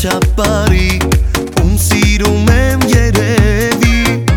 Խաչապարի ում սիրում եմ երևի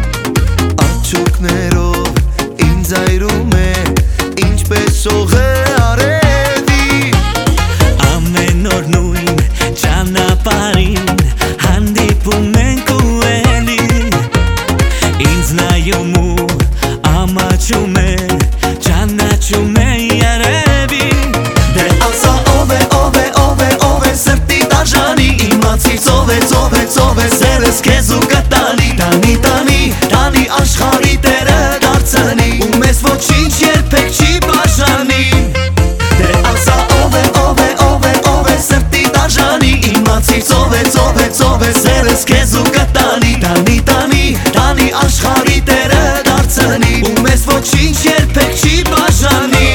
Աչուկներով ինձ այրում է ինչպես շողը արևի Ամեն օր նույն ճանապարհին հանդիպում ենք ու էլի Ինձ նայում ու ամաչում է ճանաչում է երևի Դե ասա ով է սրտի դաժանի Իմացիր ով է սերս քեզ ու կտանի Տանի աշխարհի տերը դարձնի Ու մեզ ոչինչ երբեք չի բաժանի Դե ասա ով է սրտի դաժանի Իմացիր ով է սերս քեզ ու կտանի Տանի աշխարհի տերը դարձնի Ու մեզ ոչինչ երբեք չի բաժանի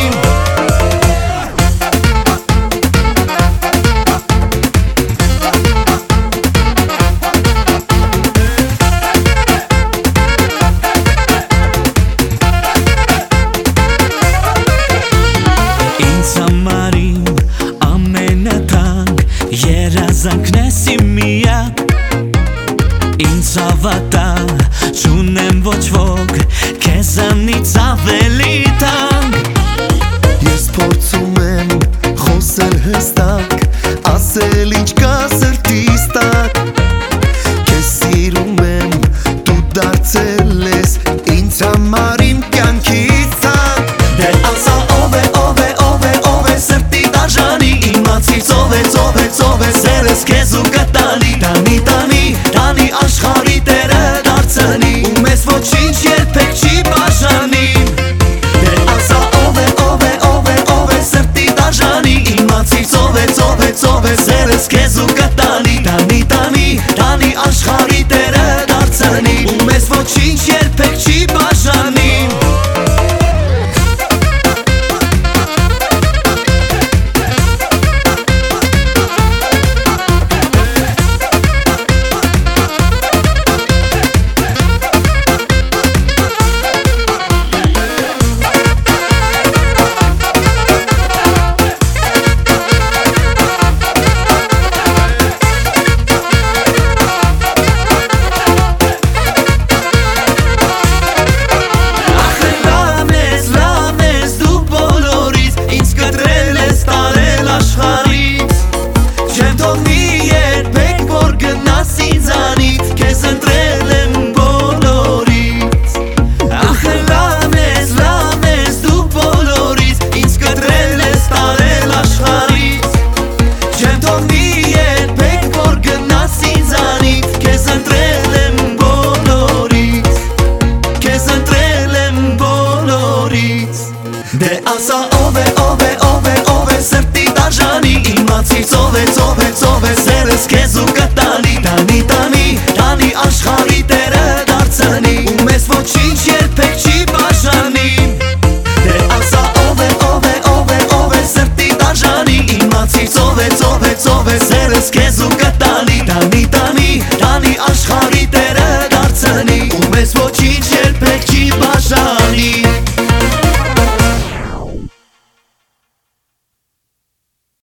Երազանքն ես իմ միակ Ինձ հավատա չունեմ ոչ ոք Քեզանից ավելի տանկ Ես փորձում եմ խոսել հստակ Ասել ինչ կա սրտիս տակ Քեզ սիրում եմ դու դարձել ես Ինձ համար իմ կյանքից ցանկ Դե ասա ով է սրտի դաժանի Իմացիր ով է սերս քեզ ու կտանի Տանի աշխարհի տերը դարձնի Ու մեզ ոչինչ երբեք չի բաժանի Դե ասա ով է սրտի դաժանի Իմացիր ով է սերս քեզ ու կտանի Տանի աշխարհի տերը դարձնի Ու մեզ ոչինչ երբեք չի բաժանի Դե ասա ով է սրտի դաժանի Իմացիր ով է սերս քեզ ու կտանի Տանի աշխարհի տերը դարձնի Ու մեզ ոչինչ երբեք չի բաժանի Դե ասա ով է սրտի դաժանի Իմացիր ով է սերս քեզ ու